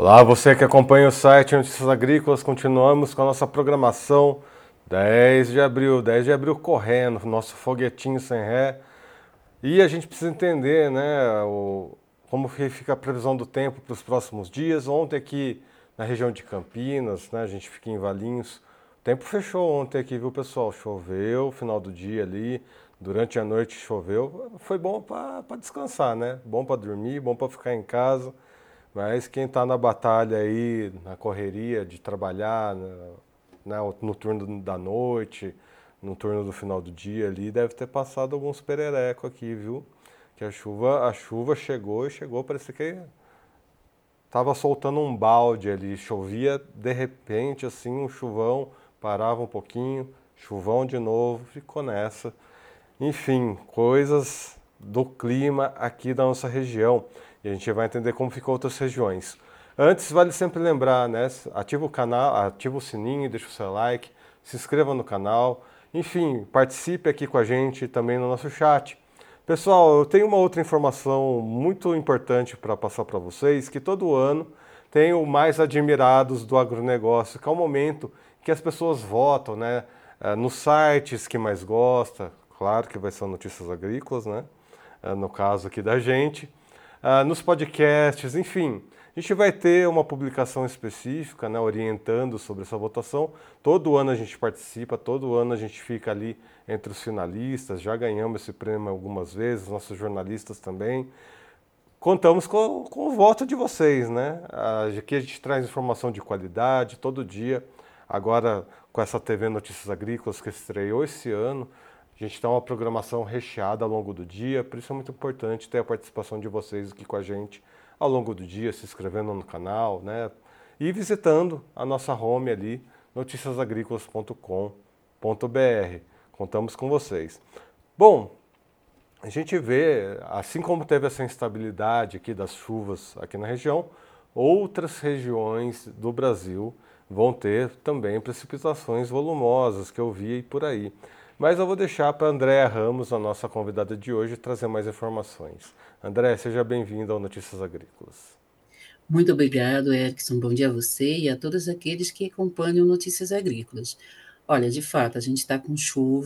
Olá, você que acompanha o site Notícias Agrícolas, continuamos com a nossa programação 10 de abril correndo, nosso foguetinho sem ré. E a gente precisa entender, né, como que fica a previsão do tempo para os próximos dias. Ontem aqui na região de Campinas, né, a gente fica em Valinhos, o tempo fechou ontem aqui, viu pessoal? Choveu, final do dia ali, durante a noite choveu. Foi bom para descansar, né? Bom para dormir, bom para ficar em casa. Mas quem está na batalha aí, na correria de trabalhar, no turno da noite, no turno do final do dia ali, deve ter passado alguns perereco aqui, viu? Que a chuva chegou e chegou, parecia que tava soltando um balde ali, chovia de repente assim, um chuvão, parava um pouquinho, chuvão de novo, ficou nessa. Enfim, coisas do clima aqui da nossa região. E a gente vai entender como ficou outras regiões. Antes, vale sempre lembrar, né? Ativa o canal, ativa o sininho, deixa o seu like, se inscreva no canal. Enfim, participe aqui com a gente também no nosso chat. Pessoal, eu tenho uma outra informação muito importante para passar para vocês, que todo ano tem o Mais Admirados do Agronegócio, que é o momento que as pessoas votam, né? Nos sites que mais gosta, claro que vai ser Notícias Agrícolas, né? No caso aqui da gente, nos podcasts, enfim. A gente vai ter uma publicação específica, né, orientando sobre essa votação. Todo ano a gente participa, todo ano a gente fica ali entre os finalistas, já ganhamos esse prêmio algumas vezes, nossos jornalistas também. Contamos com o voto de vocês, né? Aqui a gente traz informação de qualidade todo dia. Agora, com essa TV Notícias Agrícolas que estreou esse ano, a gente tem uma programação recheada ao longo do dia, por isso é muito importante ter a participação de vocês aqui com a gente ao longo do dia, se inscrevendo no canal, né? E visitando a nossa home ali, noticiasagricolas.com.br. Contamos com vocês. Bom, a gente vê, assim como teve essa instabilidade aqui das chuvas aqui na região, outras regiões do Brasil vão ter também precipitações volumosas que eu vi por aí. Mas eu vou deixar para a Andréa Ramos, a nossa convidada de hoje, trazer mais informações. André, seja bem-vindo ao Notícias Agrícolas. Muito obrigado, Erickson. Bom dia a você e a todos aqueles que acompanham Notícias Agrícolas. Olha, de fato, a gente está com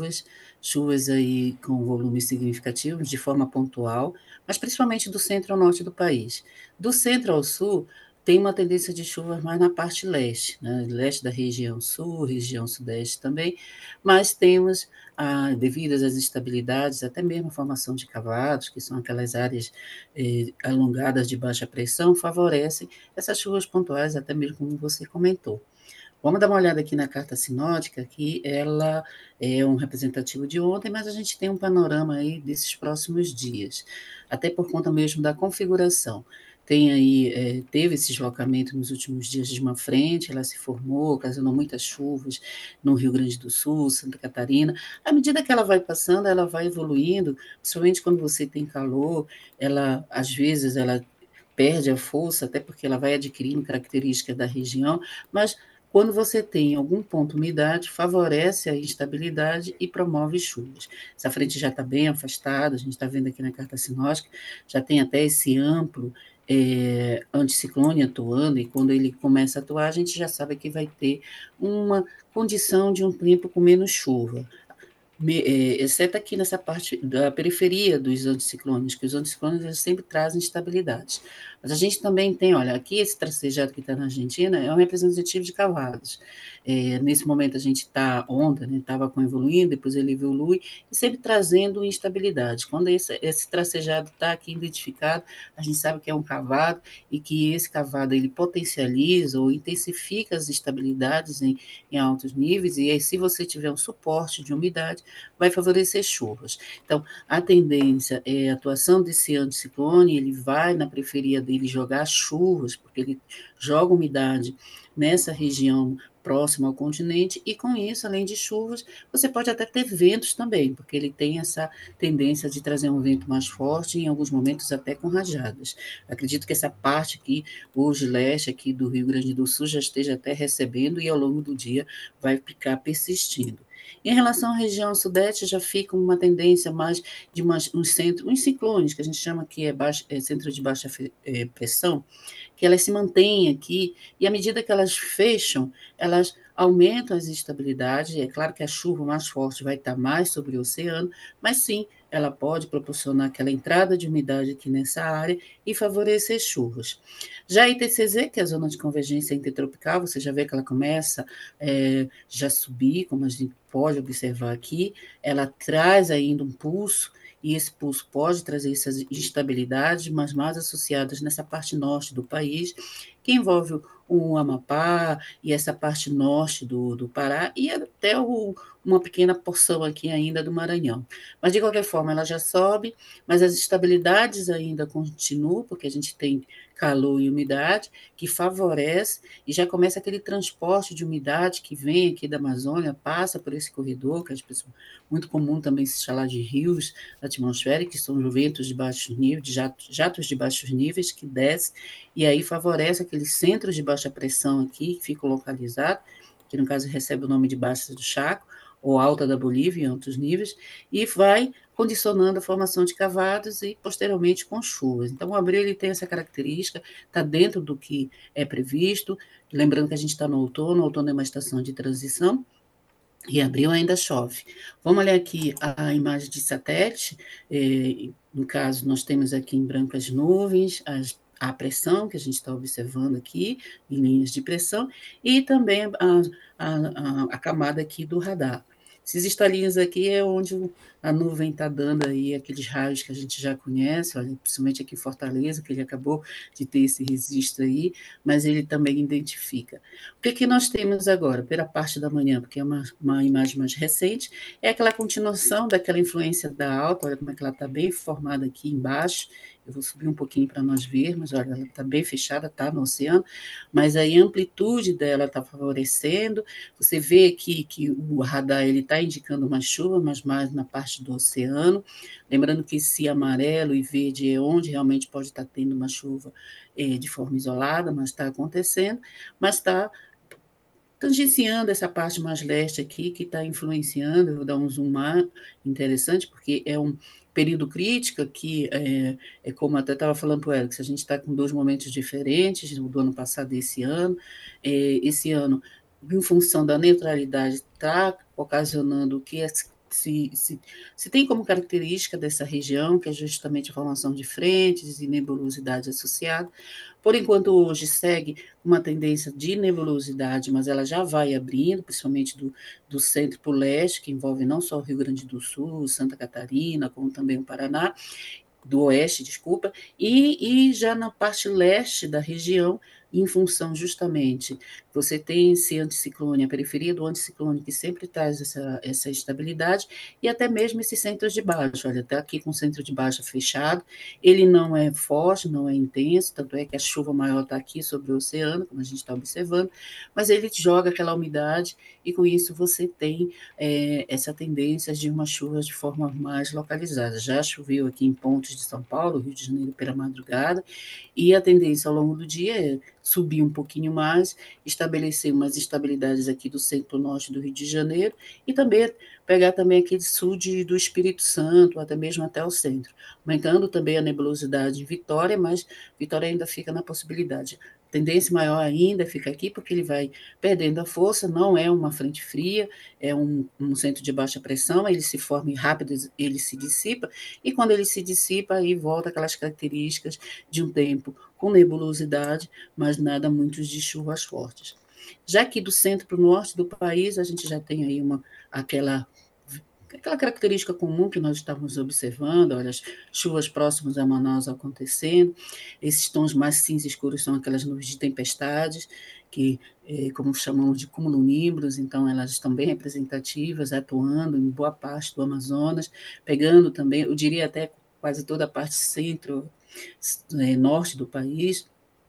chuvas aí com volumes significativos, de forma pontual, mas principalmente do centro ao norte do país. Do centro ao sul, tem uma tendência de chuvas mais na parte leste, né? Leste da região sul, região sudeste também, mas temos, devido às instabilidades, até mesmo a formação de cavados, que são aquelas áreas alongadas de baixa pressão, favorecem essas chuvas pontuais, até mesmo como você comentou. Vamos dar uma olhada aqui na carta sinótica, que ela é um representativo de ontem, mas a gente tem um panorama aí desses próximos dias, até por conta mesmo da configuração. Tem aí, teve esse deslocamento nos últimos dias de uma frente, ela se formou, ocasionou muitas chuvas no Rio Grande do Sul, Santa Catarina. À medida que ela vai passando, ela vai evoluindo, principalmente quando você tem calor, ela, às vezes, ela perde a força, até porque ela vai adquirindo características da região, mas quando você tem algum ponto umidade, favorece a instabilidade e promove chuvas. Essa frente já está bem afastada, a gente está vendo aqui na carta sinótica, já tem até esse amplo anticiclone atuando, e quando ele começa a atuar, a gente já sabe que vai ter uma condição de um tempo com menos chuva. Exceto aqui nessa parte da periferia dos anticiclones, que os anticiclones eles sempre trazem estabilidade. Mas a gente também tem, olha, aqui esse tracejado que está na Argentina é um representativo de cavalos. Nesse momento a gente está onda, né, estava com evoluindo, depois ele evolui, e sempre trazendo instabilidade. Quando esse tracejado está aqui identificado, a gente sabe que é um cavado e que esse cavado ele potencializa ou intensifica as instabilidades em altos níveis, e aí se você tiver um suporte de umidade, vai favorecer chuvas. Então, a tendência é a atuação desse anticiclone, ele vai na periferia dele jogar chuvas, porque ele joga umidade nessa região próxima ao continente, e com isso, além de chuvas, você pode até ter ventos também, porque ele tem essa tendência de trazer um vento mais forte, em alguns momentos até com rajadas. Acredito que essa parte aqui, hoje leste aqui do Rio Grande do Sul, já esteja até recebendo e ao longo do dia vai ficar persistindo. Em relação à região sudeste, já fica uma tendência mais de um centro, uns ciclones, que a gente chama que é centro de baixa pressão, que elas se mantêm aqui, e à medida que elas fecham, elas aumentam as instabilidades. É claro que a chuva mais forte vai estar mais sobre o oceano, mas sim, ela pode proporcionar aquela entrada de umidade aqui nessa área e favorecer chuvas. Já a ITCZ, que é a zona de convergência intertropical, você já vê que ela começa já subir, como a gente pode observar aqui, ela traz ainda um pulso, e esse pulso pode trazer essas instabilidades, mas mais associadas nessa parte norte do país, que envolve o Amapá e essa parte norte do Pará, e até uma pequena porção aqui ainda do Maranhão. Mas, de qualquer forma, ela já sobe, mas as instabilidades ainda continuam, porque a gente tem calor e umidade, que favorece, e já começa aquele transporte de umidade que vem aqui da Amazônia, passa por esse corredor, que é muito comum também se falar de rios atmosféricos, que são ventos de baixos níveis, de jatos de baixos níveis que descem, e aí favorece aqueles centros de baixa pressão aqui, que ficam localizados, que no caso recebe o nome de Baixas do Chaco, ou Alta da Bolívia, em outros níveis, e vai condicionando a formação de cavados e, posteriormente, com chuvas. Então, o abril ele tem essa característica, está dentro do que é previsto, lembrando que a gente está no outono, o outono é uma estação de transição, e abril ainda chove. Vamos olhar aqui a imagem de satélite. No caso, nós temos aqui em branco as nuvens, a pressão que a gente está observando aqui, em linhas de pressão, e também a camada aqui do radar. Esses estalinhos aqui é onde a nuvem está dando aí aqueles raios que a gente já conhece, olha, principalmente aqui em Fortaleza, que ele acabou de ter esse registro aí, mas ele também identifica. O que, que nós temos agora, pela parte da manhã, porque é uma imagem mais recente, é aquela continuação daquela influência da alta, olha como é que ela está bem formada aqui embaixo, eu vou subir um pouquinho para nós vermos, olha, ela está bem fechada, está no oceano, mas aí a amplitude dela está favorecendo, você vê aqui que o radar está indicando uma chuva, mas mais na parte do oceano, lembrando que esse amarelo e verde é onde realmente pode estar tendo uma chuva de forma isolada, mas está acontecendo, mas está tangenciando essa parte mais leste aqui, que está influenciando, eu vou dar um zoom interessante, porque é um período crítico que é como eu até estava falando para o Alex, a gente está com dois momentos diferentes, do ano passado e esse ano, em função da neutralidade, está ocasionando o que se tem como característica dessa região, que é justamente a formação de frentes e nebulosidade associada. Por enquanto, hoje segue uma tendência de nebulosidade, mas ela já vai abrindo, principalmente do centro para o leste, que envolve não só o Rio Grande do Sul, Santa Catarina, como também o Paraná, do oeste, desculpa, e já na parte leste da região, em função justamente, você tem esse anticiclone, a periferia do anticiclone, que sempre traz essa estabilidade, e até mesmo esses centros de baixa. Olha, está aqui com o centro de baixa fechado, ele não é forte, não é intenso, tanto é que a chuva maior está aqui sobre o oceano, como a gente está observando, mas ele joga aquela umidade, e com isso você tem essa tendência de uma chuva de forma mais localizada. Já choveu aqui em pontos de São Paulo, Rio de Janeiro, pela madrugada, e a tendência ao longo do dia é subir um pouquinho mais, estabelecer umas estabilidades aqui do centro-norte do Rio de Janeiro e também pegar também aquele sul do Espírito Santo, até mesmo até o centro, aumentando também a nebulosidade em Vitória, mas Vitória ainda fica na possibilidade. A tendência maior ainda fica aqui, porque ele vai perdendo a força, não é uma frente fria, é um centro de baixa pressão, ele se forma rápido, ele se dissipa, e quando ele se dissipa, aí volta aquelas características de um tempo com nebulosidade, mas nada muito de chuvas fortes. Já que do centro para o norte do país, a gente já tem aí aquela característica comum que nós estávamos observando, olha, as chuvas próximas a Manaus acontecendo, esses tons mais cinza escuros são aquelas nuvens de tempestades, que, como chamamos de cumulonimbus, então elas estão bem representativas, atuando em boa parte do Amazonas, pegando também, eu diria até quase toda a parte centro, norte do país,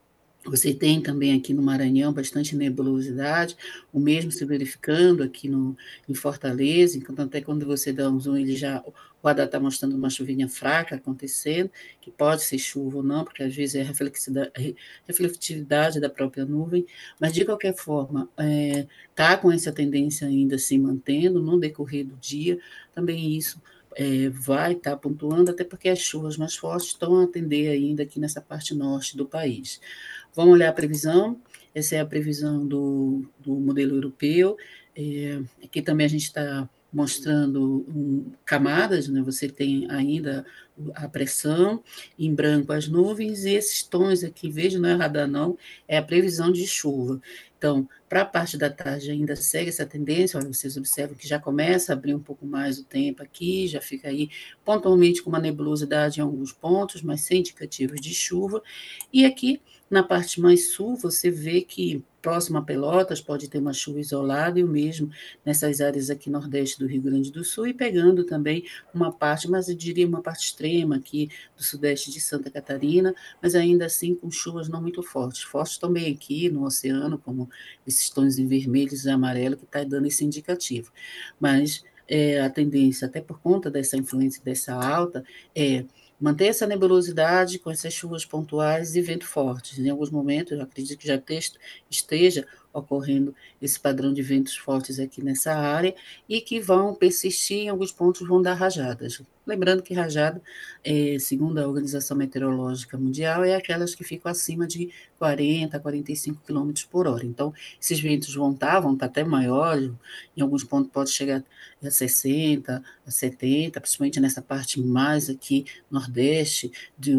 Você tem também aqui no Maranhão bastante nebulosidade, o mesmo se verificando aqui em Fortaleza, então até quando você dá um zoom, o radar está mostrando uma chuvinha fraca acontecendo, que pode ser chuva ou não, porque às vezes é a refletividade da própria nuvem, mas de qualquer forma, está com essa tendência ainda se mantendo no decorrer do dia, também isso vai estar pontuando, até porque as chuvas mais fortes estão a atender ainda aqui nessa parte norte do país. Vamos olhar a previsão. Essa é a previsão do modelo europeu. Aqui também a gente está mostrando camadas, né? Você tem ainda a pressão, em branco as nuvens, e esses tons aqui, veja, não é radar não, é a previsão de chuva. Então, para a parte da tarde ainda segue essa tendência, olha, vocês observam que já começa a abrir um pouco mais o tempo aqui, já fica aí pontualmente com uma nebulosidade em alguns pontos, mas sem indicativos de chuva, e aqui na parte mais sul, você vê que próximo a Pelotas pode ter uma chuva isolada, e o mesmo nessas áreas aqui nordeste do Rio Grande do Sul, e pegando também uma parte, mas eu diria uma parte extrema aqui do sudeste de Santa Catarina, mas ainda assim com chuvas não muito fortes. Fortes também aqui no oceano, como esses tons em vermelhos e amarelo, que está dando esse indicativo. Mas a tendência, até por conta dessa influência dessa alta, é manter essa nebulosidade com essas chuvas pontuais e vento fortes. Em alguns momentos, eu acredito que já esteja ocorrendo esse padrão de ventos fortes aqui nessa área e que vão persistir, em alguns pontos vão dar rajadas. Lembrando que rajada, segundo a Organização Meteorológica Mundial, é aquelas que ficam acima de 40 a 45 quilômetros por hora. Então, esses ventos vão estar até maiores, em alguns pontos pode chegar a 60, a 70, principalmente nessa parte mais aqui nordeste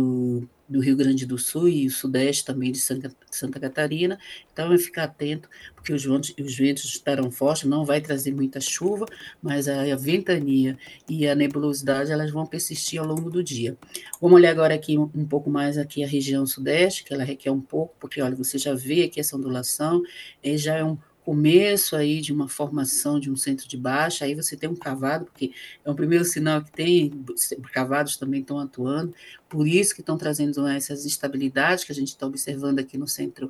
do Rio Grande do Sul e o sudeste também de Santa Catarina. Então, é ficar atento, porque os ventos estarão fortes, não vai trazer muita chuva, mas a ventania e a nebulosidade elas vão persistir ao longo do dia. Vamos olhar agora aqui um pouco mais aqui a região sudeste, que ela requer um pouco, porque olha, você já vê aqui essa ondulação, já é um começo aí de uma formação de um centro de baixa, aí você tem um cavado, porque é o primeiro sinal que tem, cavados também estão atuando, por isso que estão trazendo essas instabilidades que a gente está observando aqui no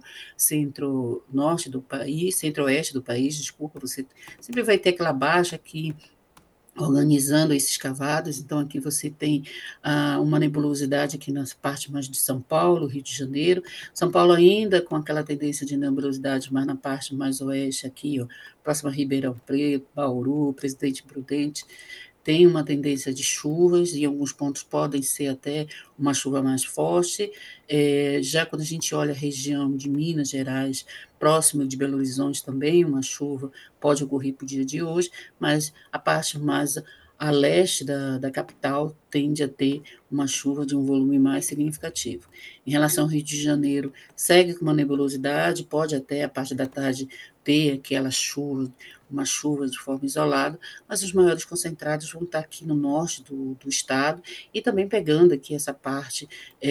centro-norte do país, centro-oeste do país, desculpa, você sempre vai ter aquela baixa que organizando esses cavados. Então, aqui você tem uma nebulosidade aqui na parte mais de São Paulo, Rio de Janeiro. São Paulo ainda com aquela tendência de nebulosidade, mas na parte mais oeste aqui, ó, próxima a Ribeirão Preto, Bauru, Presidente Prudente, tem uma tendência de chuvas, e em alguns pontos podem ser até uma chuva mais forte. Já quando a gente olha a região de Minas Gerais, próximo de Belo Horizonte também, uma chuva pode ocorrer para o dia de hoje, mas a parte mais a leste da capital tende a ter uma chuva de um volume mais significativo. Em relação ao Rio de Janeiro, segue com uma nebulosidade, pode até a parte da tarde ter aquela chuva, uma chuva de forma isolada, mas os maiores concentrados vão estar aqui no norte do estado e também pegando aqui essa parte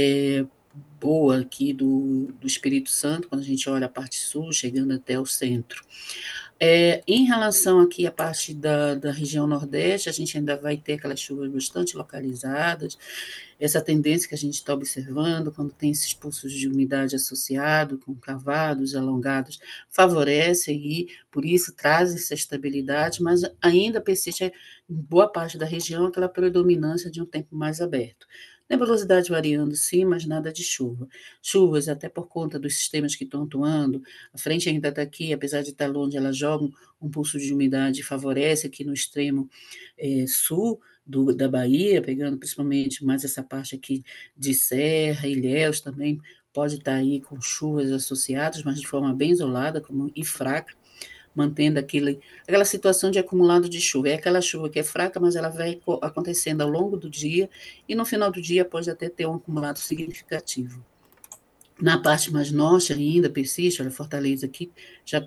boa aqui do Espírito Santo, quando a gente olha a parte sul, chegando até o centro. Em relação aqui à parte da região nordeste, a gente ainda vai ter aquelas chuvas bastante localizadas, essa tendência que a gente está observando, quando tem esses pulsos de umidade associados, com cavados alongados, favorece e, por isso, traz essa estabilidade, mas ainda persiste em boa parte da região aquela predominância de um tempo mais aberto. Nebulosidade variando, sim, mas nada de chuva. Chuvas, até por conta dos sistemas que estão atuando, a frente ainda está aqui, apesar de estar longe, ela joga um pulso de umidade, favorece aqui no extremo sul da Bahia, pegando principalmente mais essa parte aqui de Serra, Ilhéus também, pode estar aí com chuvas associadas, mas de forma bem isolada e fraca, mantendo aquela situação de acumulado de chuva. É aquela chuva que é fraca, mas ela vai acontecendo ao longo do dia, e no final do dia pode até ter um acumulado significativo. Na parte mais norte ainda persiste, olha, Fortaleza aqui já está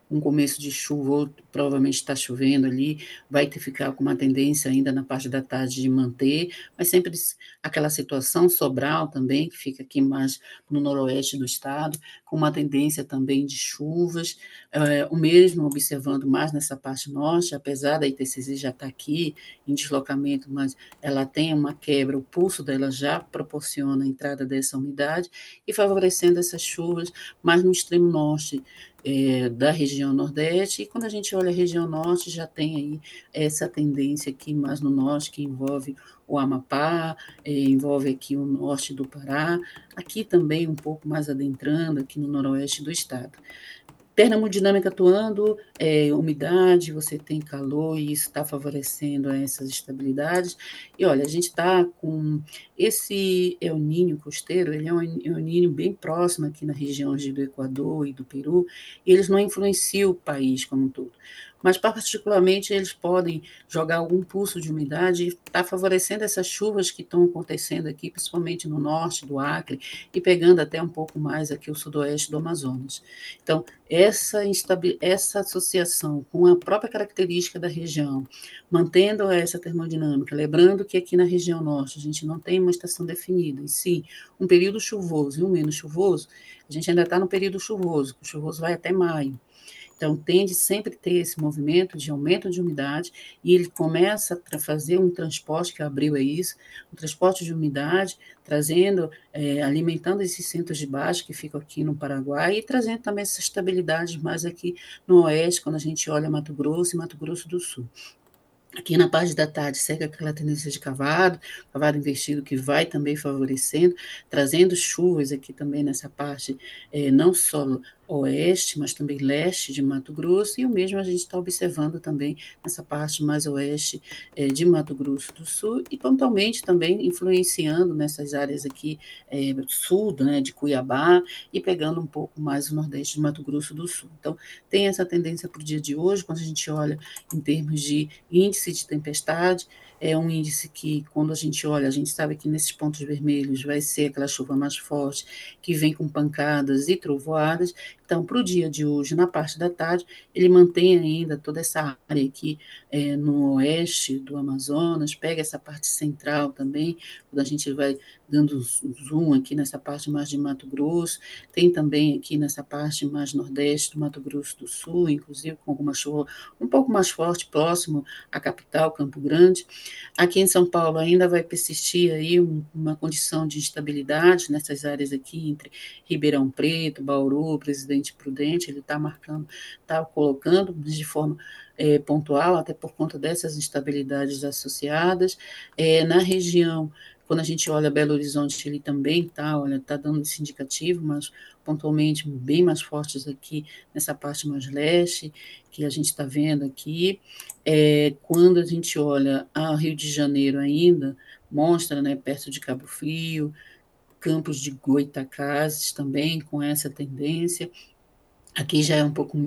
um começo de chuva, outro provavelmente está chovendo ali, vai ter ficar com uma tendência ainda na parte da tarde de manter, mas sempre aquela situação Sobral também, que fica aqui mais no noroeste do estado, com uma tendência também de chuvas, o mesmo observando mais nessa parte norte, apesar da ITCZ já estar aqui em deslocamento, mas ela tem uma quebra, o pulso dela já proporciona a entrada dessa umidade e favorecendo essas chuvas mais no extremo norte da região nordeste, e quando a gente olha a região norte, já tem aí essa tendência aqui mais no norte, que envolve o Amapá, envolve aqui o norte do Pará, aqui também um pouco mais adentrando, aqui no noroeste do estado. Termodinâmica atuando, umidade, você tem calor e isso está favorecendo essas estabilidades. E olha, a gente está com esse El Niño costeiro, ele é um El Niño bem próximo aqui na região do Equador e do Peru, e eles não influenciam o país como um todo. Mas, particularmente, eles podem jogar algum pulso de umidade e está favorecendo essas chuvas que estão acontecendo aqui, principalmente no norte do Acre, e pegando até um pouco mais aqui o sudoeste do Amazonas. Então, essa associação com a própria característica da região, mantendo essa termodinâmica, lembrando que aqui na região norte a gente não tem uma estação definida, e sim um período chuvoso e um menos chuvoso, a gente ainda está no período chuvoso, o chuvoso vai até maio. Então, tende sempre a ter esse movimento de aumento de umidade, e ele começa a fazer um transporte, que abriu é isso, um transporte de umidade, trazendo, alimentando esses centros de baixo que ficam aqui no Paraguai, e trazendo também essa estabilidade mais aqui no oeste, quando a gente olha Mato Grosso e Mato Grosso do Sul. Aqui na parte da tarde segue aquela tendência de cavado invertido que vai também favorecendo, trazendo chuvas aqui também nessa parte, não só oeste, mas também leste de Mato Grosso, e o mesmo a gente está observando também nessa parte mais oeste de Mato Grosso do Sul, e pontualmente também influenciando nessas áreas aqui sul, né, de Cuiabá, e pegando um pouco mais o nordeste de Mato Grosso do Sul. Então, tem essa tendência para o dia de hoje, quando a gente olha em termos de índice de tempestade, é um índice que, quando a gente olha, a gente sabe que nesses pontos vermelhos vai ser aquela chuva mais forte, que vem com pancadas e trovoadas. Então, para o dia de hoje, na parte da tarde, ele mantém ainda toda essa área aqui no oeste do Amazonas, pega essa parte central também, quando a gente vai dando zoom aqui nessa parte mais de Mato Grosso, tem também aqui nessa parte mais nordeste do Mato Grosso do Sul, inclusive com alguma chuva um pouco mais forte, próximo à capital, Campo Grande. Aqui em São Paulo ainda vai persistir aí uma condição de instabilidade nessas áreas aqui, entre Ribeirão Preto, Bauru, Presidente Prudente, ele está marcando, está colocando de forma pontual, até por conta dessas instabilidades associadas. Na região, quando a gente olha Belo Horizonte, ele também está, olha, está dando esse indicativo, mas pontualmente bem mais fortes aqui nessa parte mais leste, que a gente está vendo aqui. Quando a gente olha a Rio de Janeiro ainda, mostra, né, perto de Cabo Frio, Campos de Goytacazes também com essa tendência. Aqui já é um pouco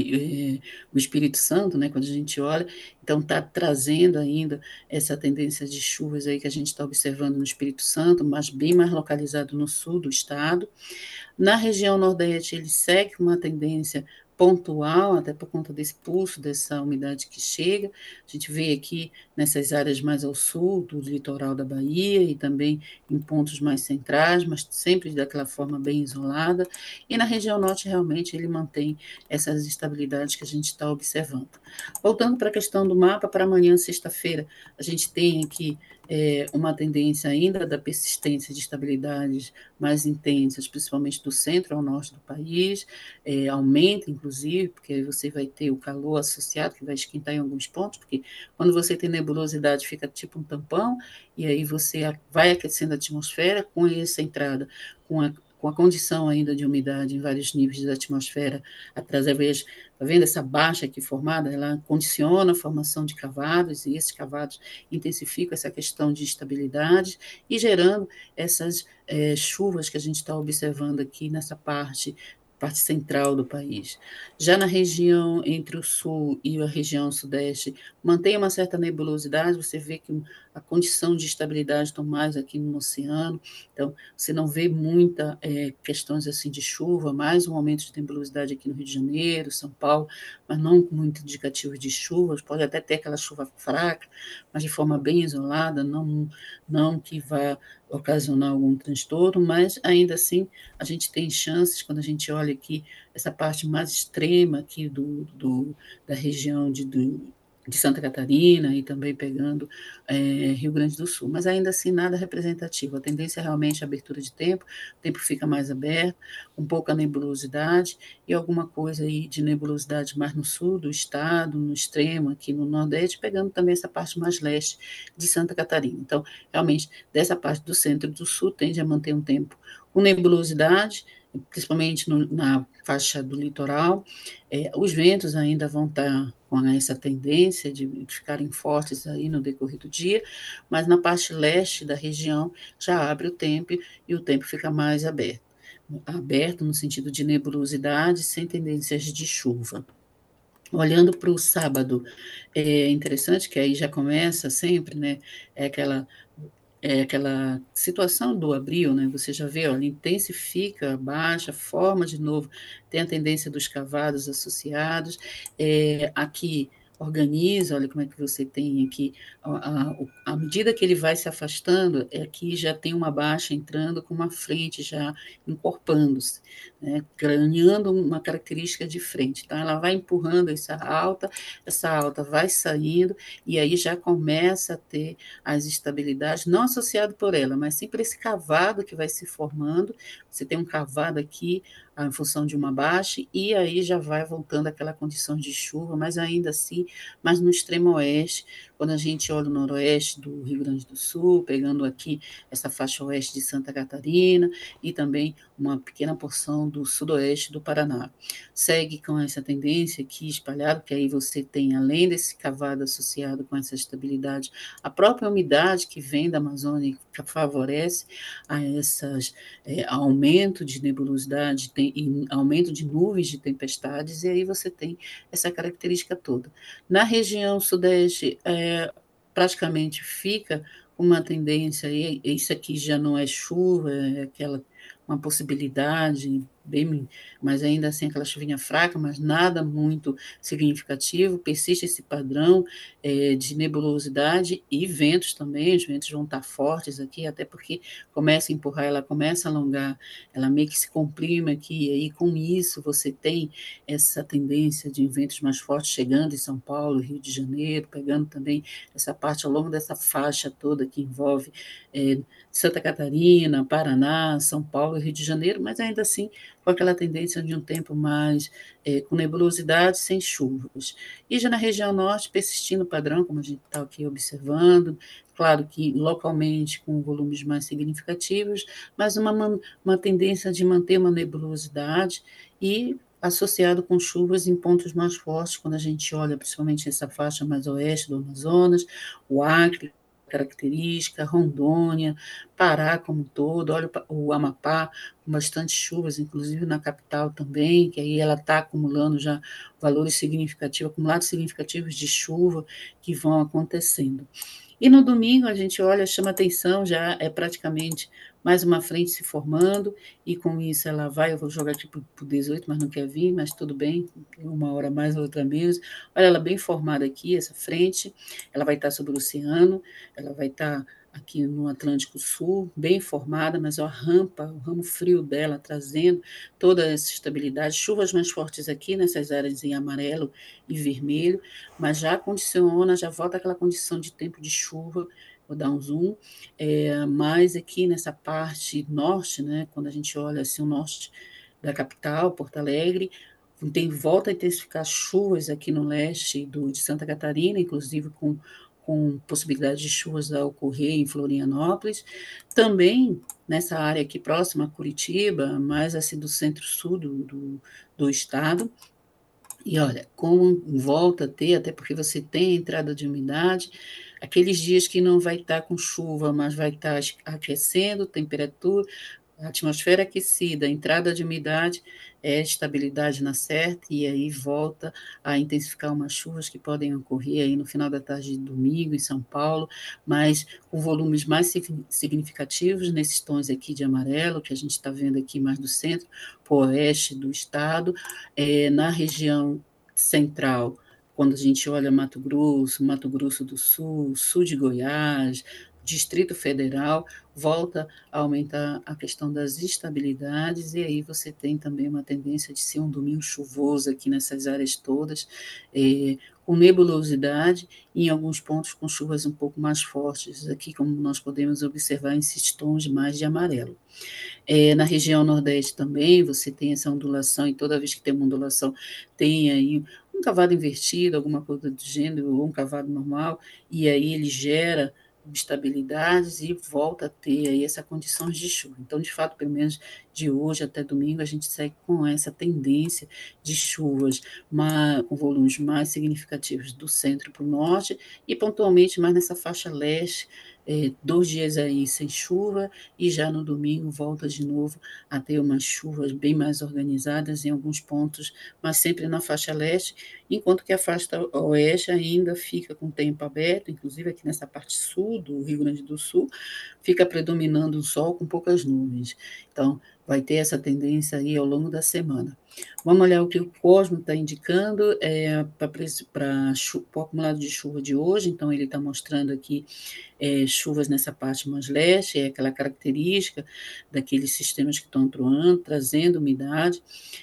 o Espírito Santo, né, quando a gente olha, então está trazendo ainda essa tendência de chuvas aí que a gente está observando no Espírito Santo, mas bem mais localizado no sul do estado. Na região nordeste, ele segue uma tendência pontual, até por conta desse pulso, dessa umidade que chega. A gente vê aqui nessas áreas mais ao sul, do litoral da Bahia, e também em pontos mais centrais, mas sempre daquela forma bem isolada. E na região norte, realmente, ele mantém essas estabilidades que a gente está observando. Voltando para a questão do mapa, para amanhã, sexta-feira, a gente tem aqui uma tendência ainda da persistência de estabilidades mais intensas, principalmente do centro ao norte do país, aumenta, inclusive, porque aí você vai ter o calor associado, que vai esquentar em alguns pontos, porque quando você tem nebulosidade fica tipo um tampão, e aí você vai aquecendo a atmosfera com essa entrada, com a condição ainda de umidade em vários níveis da atmosfera, através, está vendo essa baixa aqui formada, ela condiciona a formação de cavados, e esses cavados intensificam essa questão de estabilidade, e gerando essas chuvas que a gente está observando aqui nessa parte parte central do país. Já na região entre o sul e a região sudeste, mantém uma certa nebulosidade, você vê que a condição de estabilidade estão mais aqui no oceano, então você não vê muita questões assim de chuva, mais um aumento de nebulosidade aqui no Rio de Janeiro, São Paulo, mas não muito indicativo de chuvas, pode até ter aquela chuva fraca, mas de forma bem isolada, não que vá ocasionar algum transtorno, mas ainda assim a gente tem chances, quando a gente olha aqui essa parte mais extrema aqui da região de Santa Catarina e também pegando Rio Grande do Sul, mas ainda assim nada representativo. A tendência é realmente a abertura de tempo, o tempo fica mais aberto, um pouco a nebulosidade e alguma coisa aí de nebulosidade mais no sul do estado, no extremo aqui no Nordeste, pegando também essa parte mais leste de Santa Catarina. Então, realmente, dessa parte do centro e do sul tende a manter um tempo com nebulosidade, principalmente na faixa do litoral. Os ventos ainda vão estar com essa tendência de ficarem fortes aí no decorrer do dia, mas na parte leste da região já abre o tempo e o tempo fica mais aberto. Aberto no sentido de nebulosidade, sem tendências de chuva. Olhando para o sábado, é interessante que aí já começa sempre, né? É aquela aquela situação do abril, né? Você já vê, olha, intensifica, baixa, forma de novo, tem a tendência dos cavados associados, aqui organiza, olha como é que você tem aqui, à medida que ele vai se afastando, aqui já tem uma baixa entrando com uma frente já encorpando-se, né? Ganhando uma característica de frente, então ela vai empurrando essa alta vai saindo, e aí já começa a ter as estabilidades, não associado por ela, mas sim por esse cavado que vai se formando. Você tem um cavado aqui, em função de uma baixa, e aí já vai voltando aquela condição de chuva, mas ainda assim, mas no extremo oeste, quando a gente olha o noroeste do Rio Grande do Sul, pegando aqui essa faixa oeste de Santa Catarina e também uma pequena porção do sudoeste do Paraná. Segue com essa tendência aqui espalhada, que aí você tem, além desse cavado associado com essa estabilidade, a própria umidade que vem da Amazônia que favorece a essas aumento de nebulosidade e aumento de nuvens de tempestades, e aí você tem essa característica toda. Na região sudeste, praticamente fica uma tendência, e isso aqui já não é chuva, é aquela uma possibilidade, bem, mas ainda assim aquela chuvinha fraca, mas nada muito significativo, persiste esse padrão de nebulosidade e ventos também, os ventos vão estar fortes aqui, até porque começa a empurrar, ela começa a alongar, ela meio que se comprime aqui, e aí com isso você tem essa tendência de ventos mais fortes chegando em São Paulo, Rio de Janeiro, pegando também essa parte ao longo dessa faixa toda que envolve Santa Catarina, Paraná, São Paulo e Rio de Janeiro, mas ainda assim com aquela tendência de um tempo mais com nebulosidade, sem chuvas. E já na região norte, persistindo o padrão, como a gente está aqui observando, claro que localmente com volumes mais significativos, mas uma tendência de manter uma nebulosidade e associado com chuvas em pontos mais fortes, quando a gente olha principalmente essa faixa mais oeste do Amazonas, o Acre, característica, Rondônia, Pará como um todo, olha o Amapá, com bastante chuvas, inclusive na capital também, que aí ela está acumulando já valores significativos, acumulados significativos de chuva que vão acontecendo. E no domingo a gente olha, chama atenção, já é praticamente mais uma frente se formando, e com isso ela vai, eu vou jogar aqui para o 18, mas não quer vir, mas tudo bem, uma hora mais, outra menos. Olha ela bem formada aqui, essa frente, ela vai estar sobre o oceano, ela vai estar aqui no Atlântico Sul, bem formada, mas ó, a rampa, o ramo frio dela, trazendo toda essa estabilidade, chuvas mais fortes aqui nessas áreas em amarelo e vermelho, mas já condiciona, já volta aquela condição de tempo de chuva, vou dar um zoom, mais aqui nessa parte norte, né, quando a gente olha assim o norte da capital, Porto Alegre, volta a intensificar chuvas aqui no leste de Santa Catarina, inclusive com possibilidade de chuvas a ocorrer em Florianópolis, também nessa área aqui próxima a Curitiba, mais assim do centro-sul do estado, e olha, como volta a ter, até porque você tem a entrada de umidade, aqueles dias que não vai estar com chuva, mas vai estar aquecendo, temperatura, A atmosfera aquecida, a entrada de umidade é estabilidade na certa, e aí volta a intensificar umas chuvas que podem ocorrer aí no final da tarde de domingo em São Paulo, mas com volumes mais significativos nesses tons aqui de amarelo, que a gente está vendo aqui mais do centro, para o oeste do estado, na região central, quando a gente olha Mato Grosso do Sul, sul de Goiás, Distrito Federal, volta a aumentar a questão das instabilidades, e aí você tem também uma tendência de ser um domingo chuvoso aqui nessas áreas todas, com nebulosidade e em alguns pontos com chuvas um pouco mais fortes, aqui como nós podemos observar esses tons mais de amarelo. Na região nordeste também, você tem essa ondulação, e toda vez que tem uma ondulação, tem aí um cavado invertido, alguma coisa do gênero, ou um cavado normal, e aí ele gera instabilidades e volta a ter aí essa condições de chuva. Então, de fato, pelo menos de hoje até domingo, a gente segue com essa tendência de chuvas com volumes mais significativos do centro para o norte e pontualmente mais nessa faixa leste, 2 dias aí sem chuva, e já no domingo volta de novo a ter umas chuvas bem mais organizadas em alguns pontos, mas sempre na faixa leste, enquanto que a faixa oeste ainda fica com o tempo aberto, inclusive aqui nessa parte sul do Rio Grande do Sul, fica predominando o sol com poucas nuvens. Então, vai ter essa tendência aí ao longo da semana. Vamos olhar o que o Cosmo está indicando para o acumulado de chuva de hoje. Então, ele está mostrando aqui chuvas nessa parte mais leste, é aquela característica daqueles sistemas que estão atuando, trazendo umidade.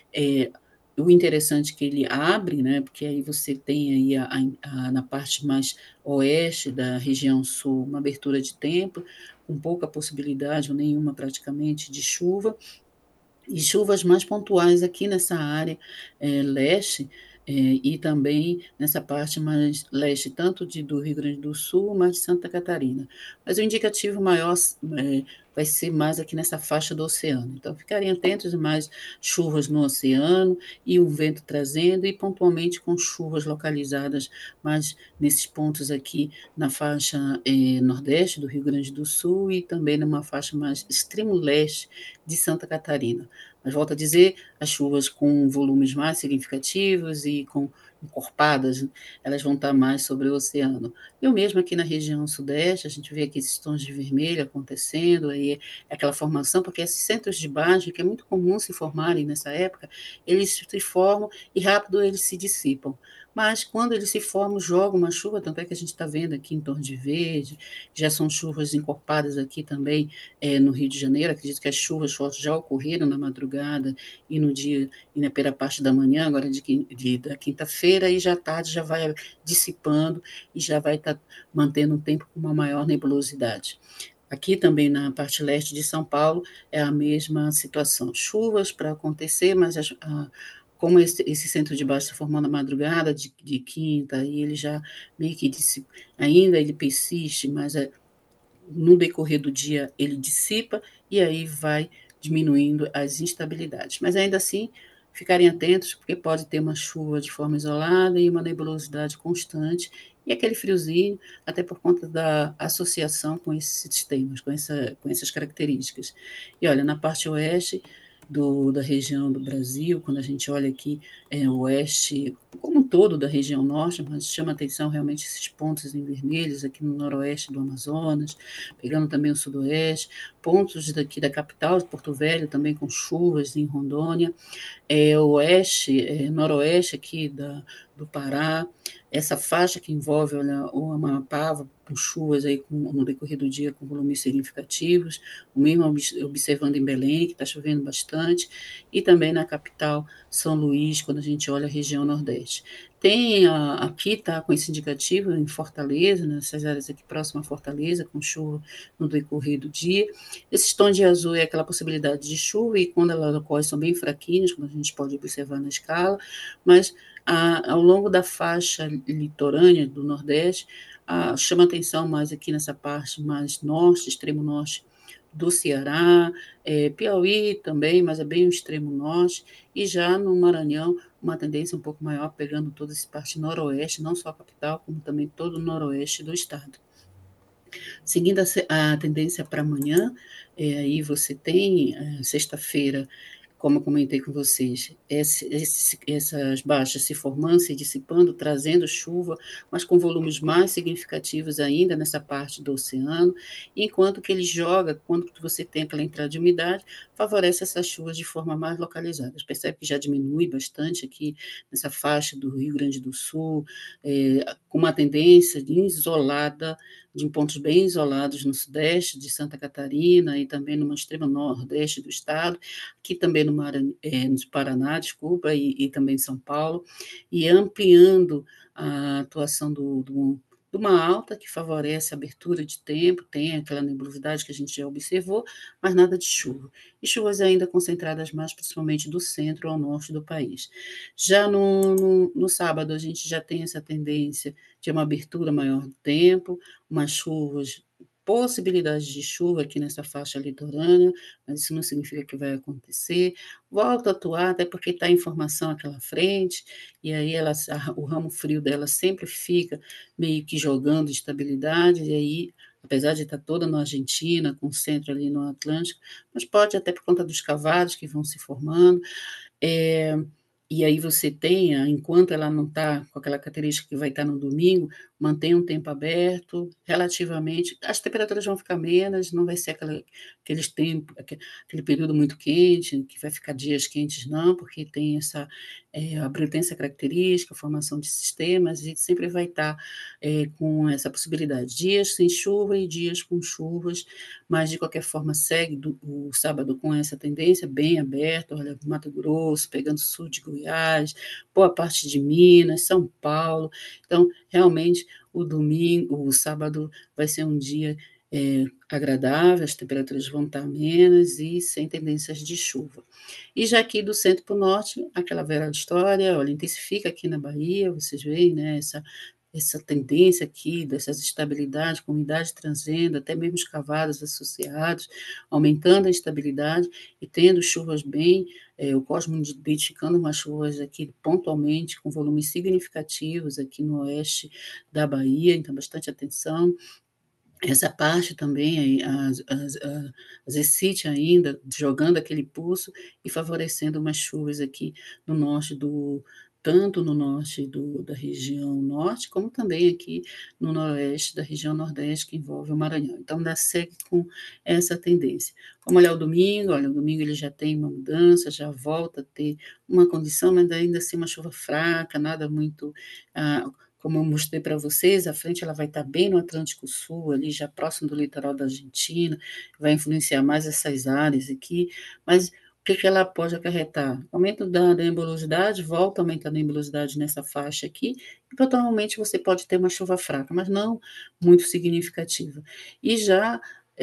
O interessante é que ele abre, né, porque aí você tem aí na parte mais oeste da região sul uma abertura de tempo, com pouca possibilidade ou nenhuma praticamente de chuva, e chuvas mais pontuais aqui nessa área leste, e também nessa parte mais leste, tanto do Rio Grande do Sul, mas de Santa Catarina. Mas o indicativo maior vai ser mais aqui nessa faixa do oceano. Então, ficarem atentos a mais chuvas no oceano e o vento trazendo, e pontualmente com chuvas localizadas mais nesses pontos aqui na faixa nordeste do Rio Grande do Sul e também numa faixa mais extremo leste de Santa Catarina. Mas volto a dizer, as chuvas com volumes mais significativos e com encorpadas, elas vão estar mais sobre o oceano. E o mesmo aqui na região sudeste, a gente vê aqui esses tons de vermelho acontecendo, aí é aquela formação, porque esses centros de baixa, que é muito comum se formarem nessa época, eles se formam e rápido eles se dissipam. Mas quando eles se formam, jogam uma chuva, tanto é que a gente está vendo aqui em torno de verde, já são chuvas encorpadas aqui também no Rio de Janeiro. Acredito que as chuvas fortes já ocorreram na madrugada e no dia, e na primeira parte da manhã, agora da quinta-feira, e já à tarde já vai dissipando e já vai estar mantendo um tempo com uma maior nebulosidade. Aqui também na parte leste de São Paulo é a mesma situação. Chuvas para acontecer, mas como esse centro de baixo se formou na madrugada de quinta, e ele já meio que ainda ele persiste, mas no decorrer do dia ele dissipa e aí vai diminuindo as instabilidades. Mas ainda assim, ficarem atentos, porque pode ter uma chuva de forma isolada e uma nebulosidade constante, e aquele friozinho, até por conta da associação com esses sistemas, com essas características. E olha, na parte oeste da região do Brasil, quando a gente olha aqui o oeste como um todo da região norte, mas chama atenção realmente esses pontos em vermelhos aqui no noroeste do Amazonas, pegando também o sudoeste, pontos daqui da capital, de Porto Velho, também com chuvas em Rondônia, oeste, noroeste aqui do Pará, essa faixa que envolve, olha, o Amapá, com chuvas aí no decorrer do dia com volumes significativos, o mesmo observando em Belém, que está chovendo bastante, e também na capital, São Luís, quando a gente olha a região nordeste. Aqui está com esse indicativo em Fortaleza, nessas áreas aqui próximas a Fortaleza, com chuva no decorrer do dia. Esses tons de azul é aquela possibilidade de chuva, e quando ela ocorre são bem fraquinhos, como a gente pode observar na escala, mas ao longo da faixa litorânea do Nordeste, chama atenção mais aqui nessa parte mais norte, extremo norte do Ceará, Piauí também, mas é bem o extremo norte, e já no Maranhão, uma tendência um pouco maior, pegando toda essa parte noroeste, não só a capital, como também todo o noroeste do estado. Seguindo a tendência para amanhã, aí você tem, sexta-feira, como eu comentei com vocês, essas baixas se formando, se dissipando, trazendo chuva, mas com volumes mais significativos ainda nessa parte do oceano, enquanto que ele joga, quando você tem aquela entrada de umidade, favorece essas chuvas de forma mais localizada. Você percebe que já diminui bastante aqui nessa faixa do Rio Grande do Sul, com uma tendência de isolada, de pontos bem isolados no sudeste de Santa Catarina e também no extremo nordeste do estado, aqui também no Paraná, desculpa, e também em São Paulo, e ampliando a atuação de uma alta que favorece a abertura de tempo, tem aquela nebulosidade que a gente já observou, mas nada de chuva. E chuvas ainda concentradas mais principalmente do centro ao norte do país. Já no sábado, a gente já tem essa tendência de uma abertura maior do tempo, umas chuvas, possibilidade de chuva aqui nessa faixa litorânea, mas isso não significa que vai acontecer. Volta a atuar, até porque está a informação àquela frente, e aí o ramo frio dela sempre fica meio que jogando estabilidade, e aí, apesar de estar toda na Argentina, com centro ali no Atlântico, mas pode até por conta dos cavados que vão se formando, é, e aí você tenha, enquanto ela não está com aquela característica que vai estar no domingo, mantém um tempo aberto, relativamente, as temperaturas vão ficar menos, não vai ser aqueles tempos, aquele período muito quente, que vai ficar dias quentes, não, porque tem abril tem essa característica, formação de sistemas, e sempre vai estar com essa possibilidade, dias sem chuva e dias com chuvas, mas de qualquer forma segue o sábado com essa tendência bem aberta, olha, Mato Grosso, pegando sul de Goiás, boa parte de Minas, São Paulo. Então, realmente, o sábado vai ser um dia agradável, as temperaturas vão estar menos e sem tendências de chuva. E já aqui do centro para o norte, aquela velha história, olha, intensifica aqui na Bahia, vocês veem, né, essa tendência aqui, dessas estabilidades, com umidade trazendo, até mesmo os cavalos associados, aumentando a estabilidade e tendo chuvas bem, o Cosmo identificando umas chuvas aqui pontualmente, com volumes significativos aqui no oeste da Bahia, então bastante atenção. Essa parte também, aí, as ECIT ainda jogando aquele pulso e favorecendo umas chuvas aqui no norte tanto no norte da região norte, como também aqui no noroeste da região nordeste, que envolve o Maranhão. Então, ainda segue com essa tendência. Vamos olhar o domingo, olha, o domingo ele já tem uma mudança, já volta a ter uma condição, mas ainda assim uma chuva fraca, nada muito como eu mostrei para vocês, a frente ela vai estar bem no Atlântico Sul, ali já próximo do litoral da Argentina, vai influenciar mais essas áreas aqui, mas o que ela pode acarretar? Aumento da nebulosidade, volta a aumentar a nebulosidade nessa faixa aqui, e provavelmente você pode ter uma chuva fraca, mas não muito significativa. E já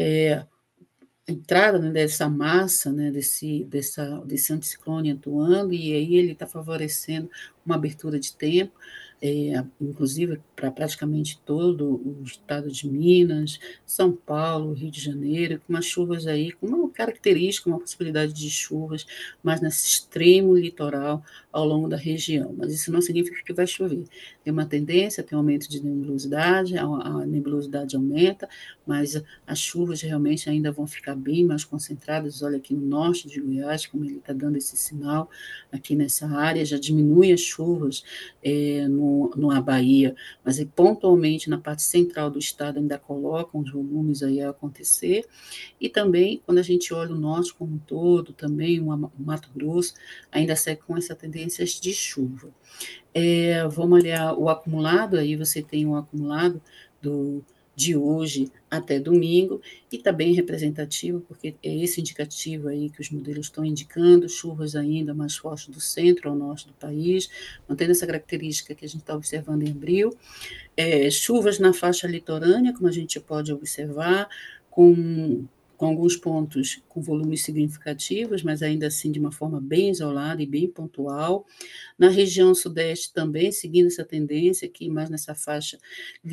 a entrada, né, dessa massa, né, desse anticiclone atuando, e aí ele está favorecendo uma abertura de tempo, inclusive para praticamente todo o estado de Minas, São Paulo, Rio de Janeiro, com umas chuvas aí, com uma característica, uma possibilidade de chuvas, mas nesse extremo litoral ao longo da região. Mas isso não significa que vai chover. Tem uma tendência, tem um aumento de nebulosidade, a nebulosidade aumenta, mas as chuvas realmente ainda vão ficar bem mais concentradas. Olha aqui no norte de Goiás, como ele está dando esse sinal aqui nessa área, já diminui as chuvas na Bahia, mas pontualmente na parte central do estado ainda colocam os volumes aí a acontecer. E também, quando a gente olha o norte como um todo, também o Mato Grosso, ainda segue com essa tendência de chuva. Vamos olhar o acumulado, aí você tem um acumulado de hoje até domingo, e está bem representativo, porque é esse indicativo aí que os modelos estão indicando, chuvas ainda mais fortes do centro ao norte do país, mantendo essa característica que a gente está observando em abril, chuvas na faixa litorânea, como a gente pode observar, com, com alguns pontos com volumes significativos, mas ainda assim de uma forma bem isolada e bem pontual. Na região sudeste também, seguindo essa tendência aqui, mais nessa faixa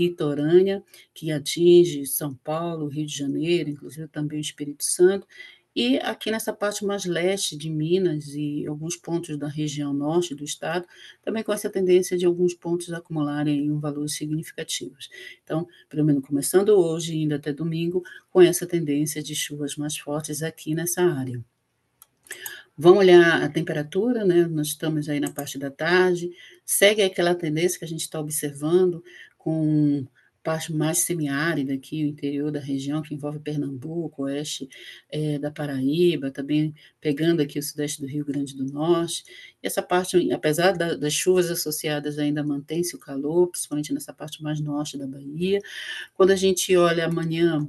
litorânea, que atinge São Paulo, Rio de Janeiro, inclusive também o Espírito Santo, E aqui nessa parte mais leste de Minas e alguns pontos da região norte do estado, também com essa tendência de alguns pontos acumularem um valores significativos. Então, pelo menos começando hoje e indo até domingo, com essa tendência de chuvas mais fortes aqui nessa área. Vamos olhar a temperatura, né? Nós estamos aí na parte da tarde, segue aquela tendência que a gente está observando com parte mais semiárida aqui, o interior da região, que envolve Pernambuco, oeste da Paraíba, também pegando aqui o sudeste do Rio Grande do Norte. E essa parte, apesar das chuvas associadas, ainda mantém-se o calor, principalmente nessa parte mais norte da Bahia. Quando a gente olha amanhã,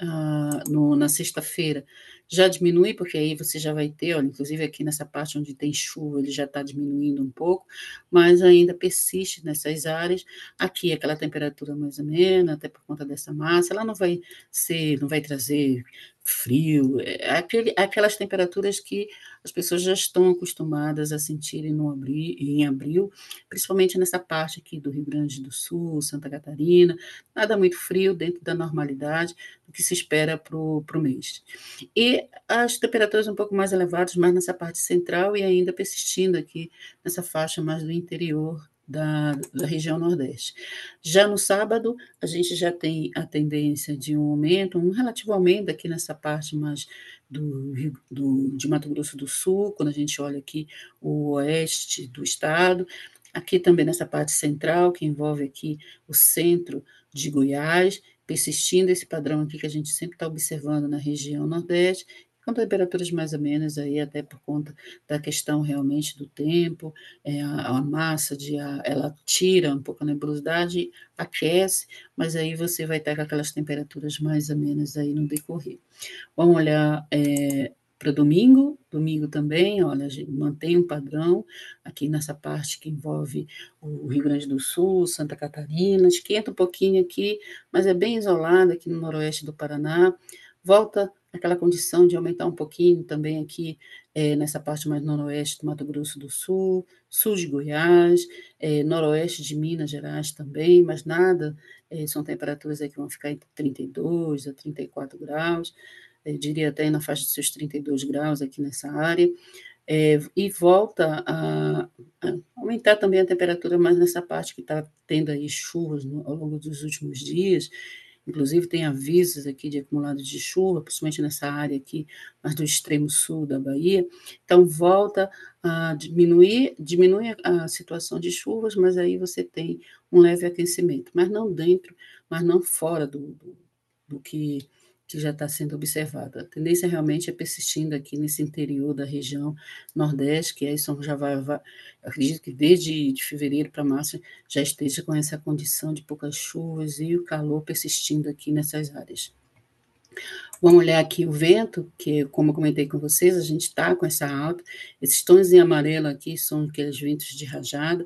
na sexta-feira, já diminui, porque aí você já vai ter, olha, inclusive aqui nessa parte onde tem chuva, ele já está diminuindo um pouco, mas ainda persiste nessas áreas. Aqui, aquela temperatura mais ou menos, até por conta dessa massa, ela não vai trazer frio, aquelas temperaturas que as pessoas já estão acostumadas a sentirem em abril, principalmente nessa parte aqui do Rio Grande do Sul, Santa Catarina, nada muito frio, dentro da normalidade do que se espera para o mês. E as temperaturas um pouco mais elevadas, mais nessa parte central e ainda persistindo aqui nessa faixa mais do interior da região Nordeste. Já no sábado, a gente já tem a tendência de um aumento, um relativo aumento aqui nessa parte mais de Mato Grosso do Sul, quando a gente olha aqui o oeste do estado, aqui também nessa parte central, que envolve aqui o centro de Goiás, persistindo esse padrão aqui que a gente sempre está observando na região Nordeste, com temperaturas mais ou menos aí, até por conta da questão realmente do tempo, a massa de ar, ela tira um pouco a nebulosidade, aquece, mas aí você vai estar com aquelas temperaturas mais ou menos aí no decorrer. Vamos olhar para domingo, domingo também, olha, a gente mantém um padrão aqui nessa parte que envolve o Rio Grande do Sul, Santa Catarina, esquenta um pouquinho aqui, mas é bem isolado aqui no noroeste do Paraná, volta aquela condição de aumentar um pouquinho também aqui nessa parte mais noroeste do Mato Grosso do Sul, sul de Goiás, noroeste de Minas Gerais também, mas nada, são temperaturas aí que vão ficar entre 32 a 34 graus, eu diria até na faixa de seus 32 graus aqui nessa área, e volta a aumentar também a temperatura mais nessa parte que está tendo aí chuvas ao longo dos últimos dias, inclusive tem avisos aqui de acumulado de chuva, principalmente nessa área aqui, mais do extremo sul da Bahia, então volta a diminuir, diminui a situação de chuvas, mas aí você tem um leve aquecimento, mas não dentro, mas não fora do que já está sendo observado. A tendência realmente é persistindo aqui nesse interior da região Nordeste, que aí já acredito que desde de fevereiro para março já esteja com essa condição de poucas chuvas e o calor persistindo aqui nessas áreas. Vamos olhar aqui o vento, que como eu comentei com vocês, a gente está com essa alta, esses tons em amarelo aqui são aqueles ventos de rajada,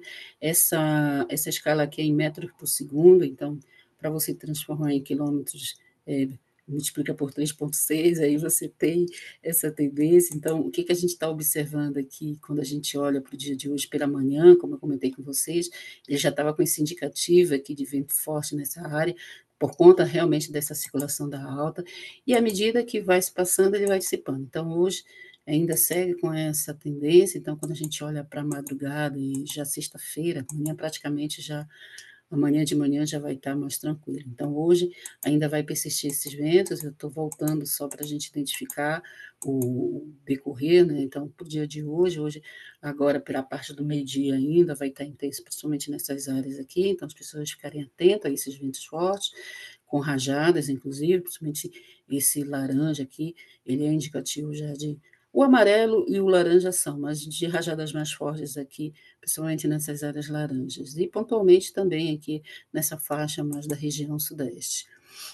essa escala aqui é em metros por segundo, então, para você transformar em quilômetros, multiplica por 3,6, aí você tem essa tendência. Então, o que a gente está observando aqui, quando a gente olha para o dia de hoje pela manhã, como eu comentei com vocês, ele já estava com esse indicativo aqui de vento forte nessa área, por conta realmente dessa circulação da alta, e à medida que vai se passando, ele vai dissipando. Então, hoje ainda segue com essa tendência, então, quando a gente olha para a madrugada e já sexta-feira, amanhã praticamente já amanhã de manhã já vai estar mais tranquilo. Então, hoje ainda vai persistir esses ventos, eu estou voltando só para a gente identificar o decorrer, né? Então, para o dia de hoje, agora pela parte do meio-dia ainda vai estar intenso, principalmente nessas áreas aqui, então as pessoas ficarem atentas a esses ventos fortes, com rajadas, inclusive, principalmente esse laranja aqui, ele é indicativo já de. O amarelo e o laranja são, mas de rajadas mais fortes aqui, principalmente nessas áreas laranjas, e pontualmente também aqui nessa faixa mais da região sudeste.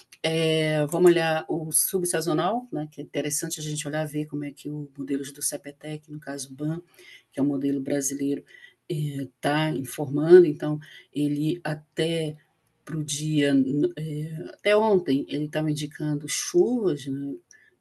Vamos olhar o subsazonal, né, que é interessante a gente olhar, ver como é que o modelo do CPTEC, no caso BAN, que é o modelo brasileiro, está informando, então, ele até para o dia, até ontem, ele estava indicando chuvas, né,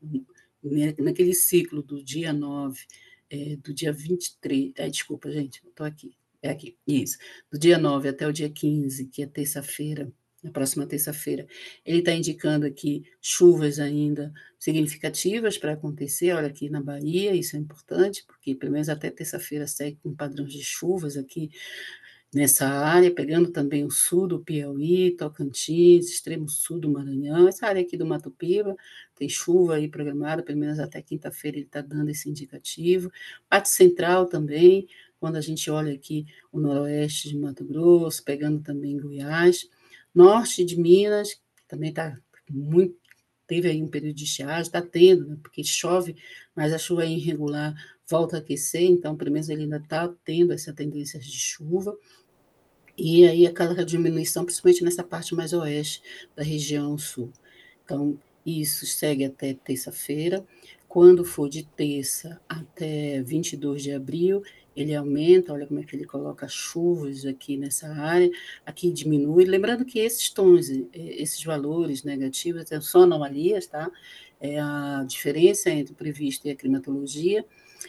naquele ciclo do dia 9, do dia 23, desculpa, gente, estou aqui, é aqui, isso, do dia 9 até o dia 15, que é terça-feira, na próxima terça-feira. Ele está indicando aqui chuvas ainda significativas para acontecer, olha, aqui na Bahia, isso é importante, porque pelo menos até terça-feira segue com padrões de chuvas aqui nessa área, pegando também o sul do Piauí, Tocantins, extremo sul do Maranhão, essa área aqui do Mato Piba, tem chuva aí programada, pelo menos até quinta-feira ele está dando esse indicativo. Parte central também, quando a gente olha aqui o noroeste de Mato Grosso, pegando também Goiás, norte de Minas, também está muito, teve aí um período de estiagem, está tendo, né, porque chove, mas a chuva é irregular, volta a aquecer, então pelo menos ele ainda está tendo essa tendência de chuva. E aí aquela diminuição, principalmente nessa parte mais oeste da região sul. Então, isso segue até terça-feira. Quando for de terça até 22 de abril, ele aumenta, olha como é que ele coloca chuvas aqui nessa área, aqui diminui. Lembrando que esses tons, esses valores negativos, são anomalias, tá? É a diferença entre o previsto e a climatologia.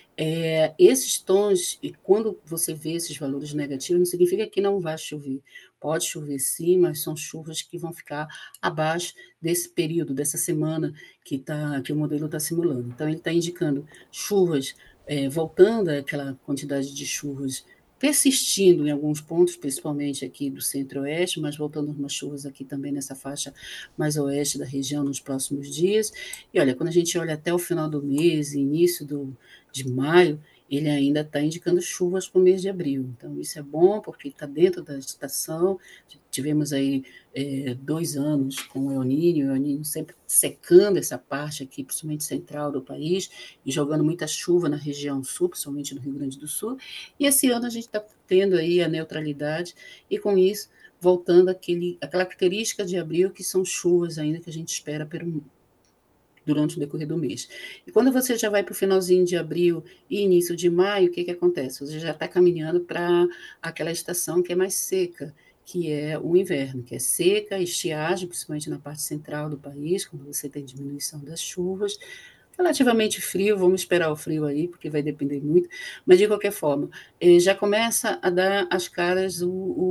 Esses tons, e quando você vê esses valores negativos, não significa que não vai chover. Pode chover sim, mas são chuvas que vão ficar abaixo desse período, dessa semana que o modelo está simulando. Então, ele está indicando chuvas, voltando àquela quantidade de chuvas, persistindo em alguns pontos, principalmente aqui do centro-oeste, mas voltando umas chuvas aqui também nessa faixa mais oeste da região nos próximos dias. E olha, quando a gente olha até o final do mês, início de maio, ele ainda está indicando chuvas para o mês de abril. Então, isso é bom, porque está dentro da estação. Tivemos aí 2 anos com o El Niño sempre secando essa parte aqui, principalmente central do país, e jogando muita chuva na região sul, principalmente no Rio Grande do Sul. E esse ano a gente está tendo aí a neutralidade, e com isso, voltando aquela característica de abril, que são chuvas ainda que a gente espera durante o decorrer do mês. E quando você já vai para o finalzinho de abril e início de maio, o que acontece? Você já está caminhando para aquela estação que é mais seca, que é o inverno, que é seca, estiagem, principalmente na parte central do país, quando você tem diminuição das chuvas, relativamente frio, vamos esperar o frio aí, porque vai depender muito, mas de qualquer forma, já começa a dar as caras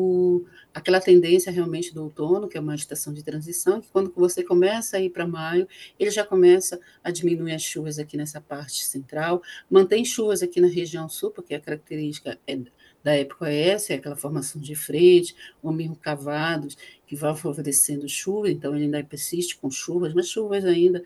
aquela tendência realmente do outono, que é uma estação de transição, que quando você começa a ir para maio, ele já começa a diminuir as chuvas aqui nessa parte central, mantém chuvas aqui na região sul, porque a característica da época é essa, é aquela formação de frente, ou mesmo cavados, que vai favorecendo chuva, então ele ainda persiste com chuvas, mas chuvas ainda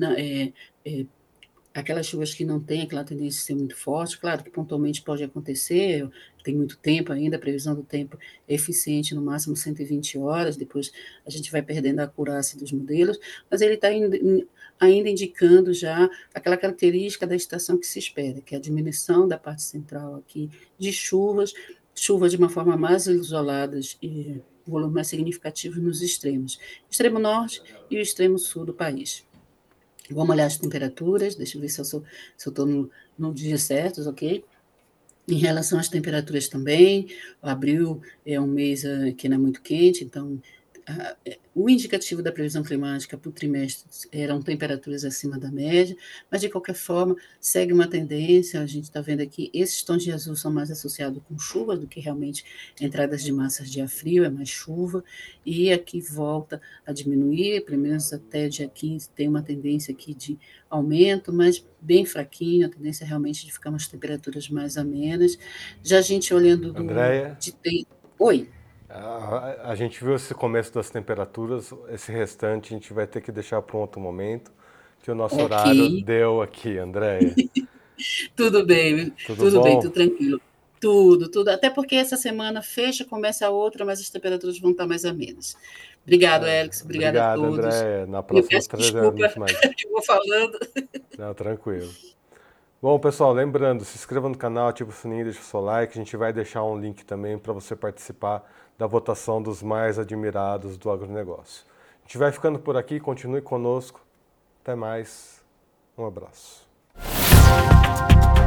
é, aquelas chuvas que não têm aquela tendência a ser muito forte, claro que pontualmente pode acontecer, tem muito tempo ainda, a previsão do tempo é eficiente no máximo 120 horas, depois a gente vai perdendo a acurácia dos modelos, mas ele está ainda indicando já aquela característica da estação que se espera, que é a diminuição da parte central aqui de chuvas de uma forma mais isoladas e volume mais significativo nos extremo norte e o extremo sul do país. Vamos olhar as temperaturas, deixa eu ver se eu estou no dia certo, ok? Em relação às temperaturas também, abril é um mês que não é muito quente, então o indicativo da previsão climática para o trimestre eram temperaturas acima da média, mas de qualquer forma segue uma tendência, a gente está vendo aqui, esses tons de azul são mais associados com chuva do que realmente entradas de massas de ar frio, é mais chuva, e aqui volta a diminuir, pelo menos até dia 15 tem uma tendência aqui de aumento, mas bem fraquinho, a tendência é realmente de ficar umas temperaturas mais amenas. Já a gente olhando Andréia, Oi. a gente viu esse começo das temperaturas, esse restante a gente vai ter que deixar para um outro momento, que o nosso Ok. horário deu aqui, Andréia. Tudo bem, Tudo tudo bem, bom? tudo tranquilo. Tudo. Até porque essa semana fecha, começa a outra, mas as temperaturas vão estar mais amenas. Obrigado, Alex. Obrigada a Obrigado, todos. Andréia. Na E eu próxima peço desculpa trazemos mais. que eu vou falando. Não, tranquilo. Bom, pessoal, lembrando, se inscreva no canal, ative o sininho, deixa o seu like. A gente vai deixar um link também para você participar da votação dos mais admirados do agronegócio. A gente vai ficando por aqui, continue conosco. Até mais. Um abraço.